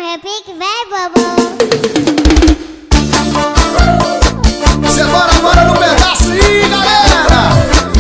repique, vem, bobo. Cê bora agora no pedaço aí, galera.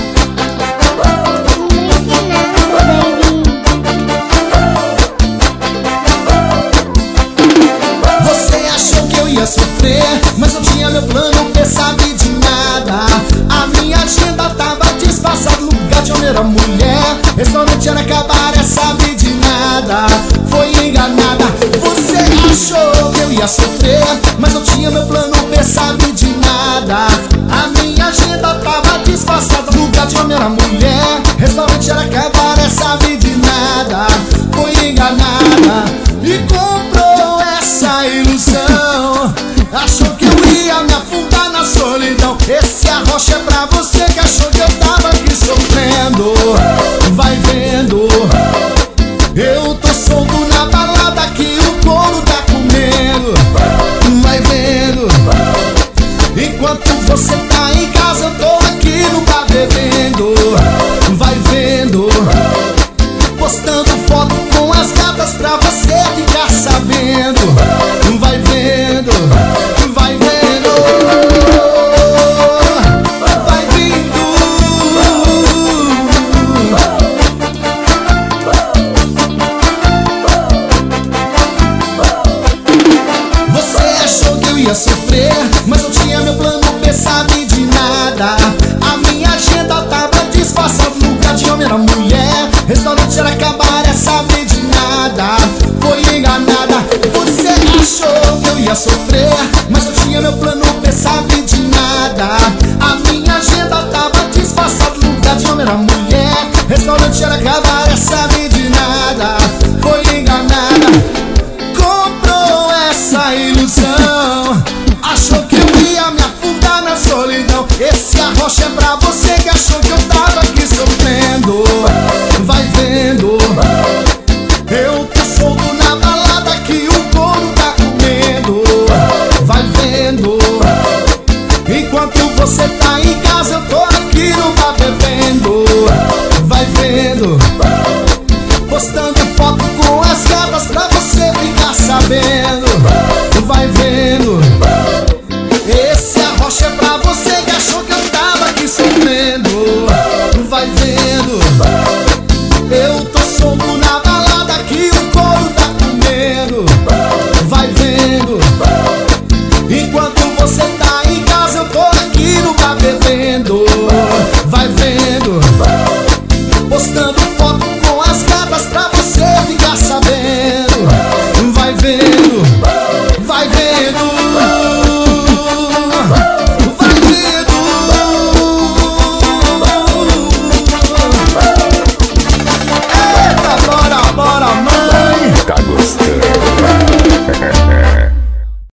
Você achou que eu ia sofrer, mas eu tinha meu plano, P sabe de nada. A minha agenda tava disfarçada, lugar de homem era mulher, restaurante era cabaré, sabe de nada. Foi enganada. Você achou que eu ia sofrer, mas eu tinha meu plano, P sabe de nada. A minha agenda tava disfarçada, lugar de homem era mulher, restaurante era cabaré, sabe de nada. Foi enganada e comprou essa ilusão. Achou que eu ia me afundar na solidão. Esse arrocha é pra você que achou que eu tava aqui sofrendo. Vai vendo, eu tô solto na balada que o couro tá comendo. Vai vendo, enquanto você tá em casa eu tô aqui no bar bebendo. Vai vendo, postando foto com as gatas pra você ficar sabendo. Vai vendo, vai vendo, vai vindo. Você achou que eu ia sofrer, mas eu tinha meu plano, P sabe de nada. A minha agenda tava disfarçada, lugar de homem era mulher, restaurante era cabaré, sabe de nada. Foi enganada. Você achou que eu ia sofrer, mas eu tinha meu plano, P sabe de nada. A minha agenda tava disfarçada, lugar de homem era mulher, restaurante era cabaré, sabe de nada. Foi enganada, comprou essa ilusão. Achou que eu ia me afundar na solidão. Esse arrocha é pra você que achou que eu tava aqui sofrendo. Vai vendo, eu tô solto na balada que o couro tá comendo. Vai vendo, enquanto você tá em casa eu tô aqui no bar bebendo. Vai vendo, postando foto com as gatas pra você ficar sabendo. Vai vendo,